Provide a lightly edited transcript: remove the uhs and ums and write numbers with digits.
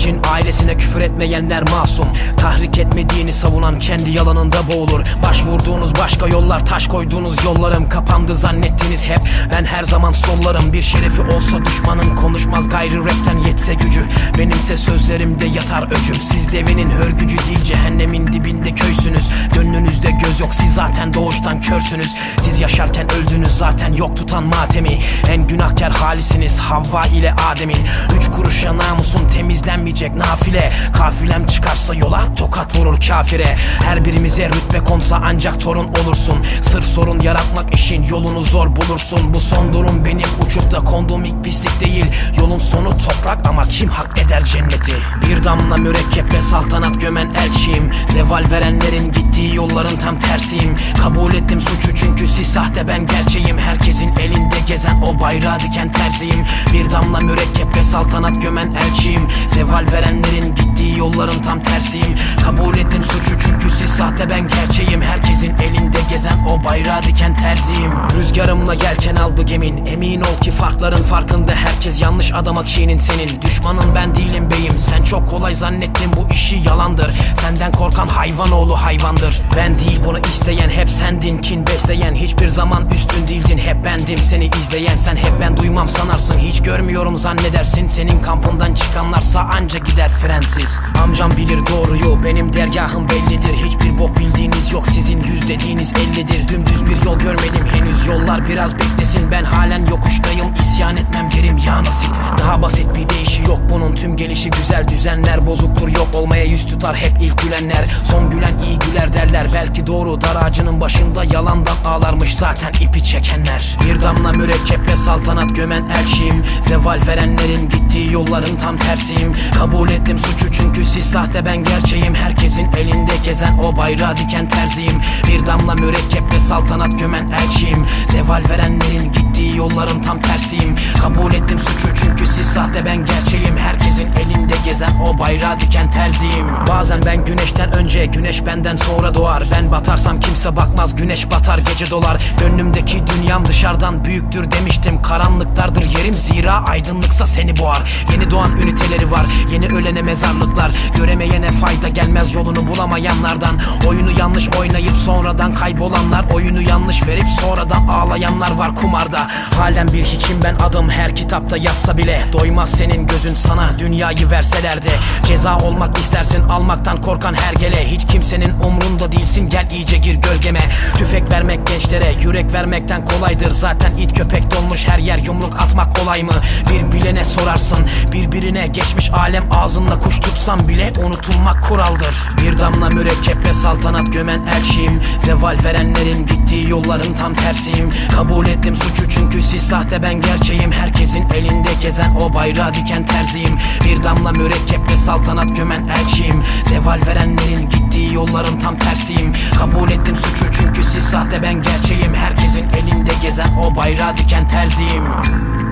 için ailesine küfür etmeyenler masum. Tahrik etmediğini savunan kendi yalanında boğulur. Başvurduğunuz başka yollar, taş koyduğunuz yollarım kapandı zannettiniz hep. Ben her zaman sollarım. Bir şerefi olsa düşmanın, konuşmaz gayrı rapten yetse gücü. Benimse sözlerimde yatar öcüm. Siz devinin hörgücü değil, cehennemin dibinde köysünüz. Gönlünüzde göz yok, siz zaten doğuştan körsünüz. Siz yaşarken öldünüz, zaten yok tutan matemi. En günahkar halisiniz Havva ile Adem'in. 3 kuruşa namusun temizlenmeyecek nafile. Kafilem çıkarsa yola tokat vurur kafire. Her birimize rütbe konsa ancak torun olursun. Sırf sorun yaratmak işin yolunu zor bulursun. Bu son durum benim uçup da konduğum ilk pislik değil. Yolun sonu toprak ama kim hak eder cenneti? Bir damla mürekkeple saltanat gömen elçiyim. Zeval verenlerin gittiği yolların tam tersiyim. Kabul ettim suçu çünkü siz sahte, ben gerçeğim. Herkesin elinde gezen o bayrağı diken terziyim. Bir damla mürekkeple saltanat gömen elçiyim. Zeval verenlerin gittiği yolların tam tersiyim. Kabul ettim suçu çünkü siz sahte, ben gerçeğim. Herkesin elinde gezen o bayrağı diken terziyim. Rüzgarımla yelken aldı gemin. Emin ol ki farkların farkında herkes. Yanlış adama kinin senin. Düşmanın ben değilim beyim. Sen çok kolay zannettin, bu işi yalandır. Senden korkan hayvan oğlu hayvandır. Ben değil bunu isteyen, hep sendin kin besleyen. Hiçbir zaman üstün değildin, hep bendim seni izleyen. Sen hep ben duymam sanarsın, hiç görmüyorum zannedersin. Senin kampından çıkanlarsa anca gider frensiz. Amcam bilir doğruyu, benim dergahım bellidir. Hiçbir bok bildiğiniz yok, sizin yüz dediğiniz 50'dir. Dümdüz bir yol görmedim henüz, yollar biraz beklesin. Ben halen yokuştayım, isyan etmem derim ya nasip. Daha basit bir deyişi yok bunun, tüm gelişi güzel. Düzenler bozuktur, yok olmaya yüz tutar hep ilk gülenler. Son gülen iyi güler derler, belki doğru. Dar ağacının başında yalandan ağlarmış zaten ipi çekenler. Bir damla mürekkeple saltanat gömen elçiyim. Zeval verenlerin gittiği yolların tam tersiyim. Kabul ettim suçu çünkü siz sahte, ben gerçeğim. Herkesin elinde gezen o bayrağı diken terziyim. Bir damla mürekkeple saltanat gömen elçiyim. Zeval verenlerin gittiği yolların tam tersiyim. Kabul ettim suçu çünkü siz sahte, ben gerçeğim. Herkesin elinde gezen o bayrağı diken terziyim. Bazen ben güneşten önce, güneş benden sonra doğar. Ben batarsam kimse bakmaz, güneş batar gece dolar. Gönlümdeki dünyam dışarıdan büyüktür demiştim. Karanlıklardır yerim, zira aydınlıksa seni boğar. Yeni doğan üniteleri var, yeni ölene mezarlıklar. Göremeyene fayda gelmez yolunu bulamayanlardan. Oyunu yanlış oynayıp sonradan kaybolanlar. Oyunu yanlış verip sonradan ağlayanlar var kumarda. Halen bir hiçim ben, adım her kitapta yazsa bile. Doymaz senin gözün sana dünyayı verselerdi. Ceza olmak istersin, almaktan korkan hergele. Hiç kimsenin umrunda değilsin, gel iyice gir gölgeme. Tüfek vermek gençlere yürek vermekten kolaydır. Zaten it köpek dolmuş her yer, yumruk atmak olay mı? Bir bilene sorarsın, birbirine geçmiş alem. Ağzınla kuş tutsan bile unutulmak kuraldır. Bir damla mürekkeple saltanat gömen elçiyim. Zeval verenlerin gittiği yolların tam tersiyim. Kabul ettim suçu çünkü siz sahte, ben gerçeğim. Herkesin elinde gezen o bayrağı diken terziyim. Bir damla mürekkeple saltanat gömen elçiyim. Zeval verenlerin gittiği yolların tam tersiyim. Kabul ettim suçu çünkü siz sahte, ben gerçeğim. Herkesin elinde gezen o bayrağı diken terziyim.